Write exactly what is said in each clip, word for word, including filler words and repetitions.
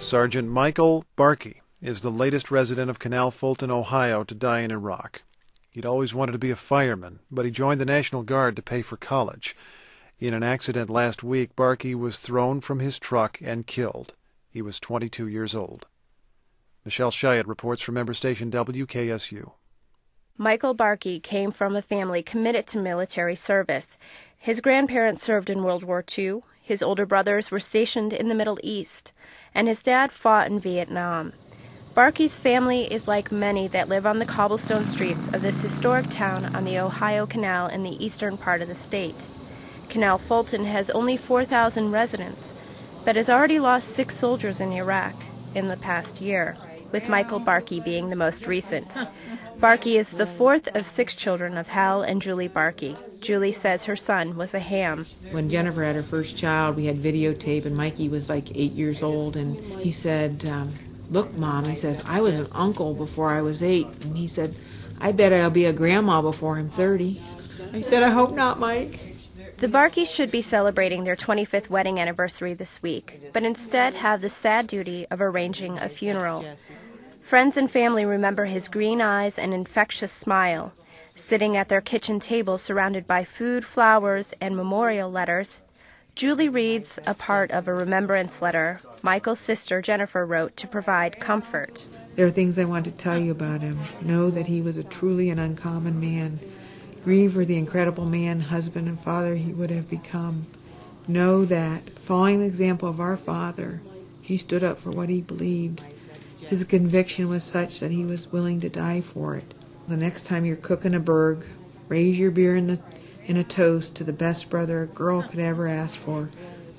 Sergeant Michael Barkey is the latest resident of Canal Fulton, Ohio, to die in Iraq. He'd always wanted to be a fireman, but he joined the National Guard to pay for college. In an accident last week, Barkey was thrown from his truck and killed. He was twenty-two years old. Michelle Chiat reports from member station W K S U. Michael Barkey came from a family committed to military service. His grandparents served in World War Two, his older brothers were stationed in the Middle East, and his dad fought in Vietnam. Barkey's family is like many that live on the cobblestone streets of this historic town on the Ohio Canal in the eastern part of the state. Canal Fulton has only four thousand residents, but has already lost six soldiers in Iraq in the past year, with Michael Barkey being the most recent. Barkey is the fourth of six children of Hal and Julie Barkey. Julie says her son was a ham. When Jennifer had her first child, we had videotape, and Mikey was like eight years old, and he said, um, look, Mom, he says, I was an uncle before I was eight. And he said, I bet I'll be a grandma before I'm thirty. I said, I hope not, Mike. The Barkeys should be celebrating their twenty-fifth wedding anniversary this week, but instead have the sad duty of arranging a funeral. Friends and family remember his green eyes and infectious smile. Sitting at their kitchen table surrounded by food, flowers, and memorial letters, Julie reads a part of a remembrance letter Michael's sister Jennifer wrote to provide comfort. There are things I want to tell you about him. Know that he was a truly an uncommon man. Grieve for the incredible man, husband, and father he would have become. Know that, following the example of our father, he stood up for what he believed. His conviction was such that he was willing to die for it. The next time you're cooking a burg, raise your beer in, the, in a toast to the best brother a girl could ever ask for.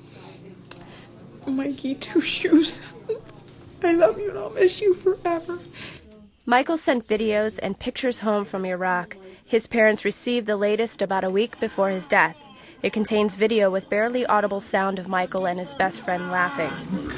Mikey Two Shoes, I love you and I'll miss you forever. Michael sent videos and pictures home from Iraq. His parents received the latest about a week before his death. It contains video with barely audible sound of Michael and his best friend laughing.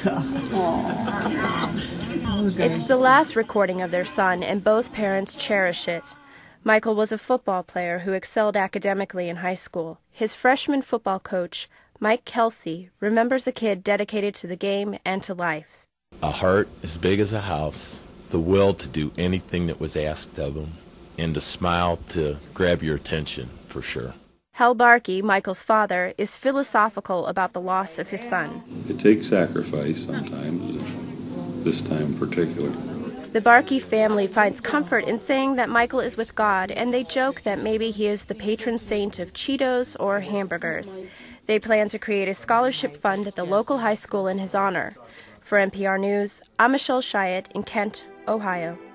It's the last recording of their son, and both parents cherish it. Michael was a football player who excelled academically in high school. His freshman football coach, Mike Kelsey, remembers a kid dedicated to the game and to life. A heart as big as a house, the will to do anything that was asked of him, and a smile to grab your attention, for sure. Hal Barkey, Michael's father, is philosophical about the loss of his son. It takes sacrifice sometimes, this time in particular. The Barkey family finds comfort in saying that Michael is with God, and they joke that maybe he is the patron saint of Cheetos or hamburgers. They plan to create a scholarship fund at the local high school in his honor. For N P R News, I'm Michelle Chiat in Kent, Ohio.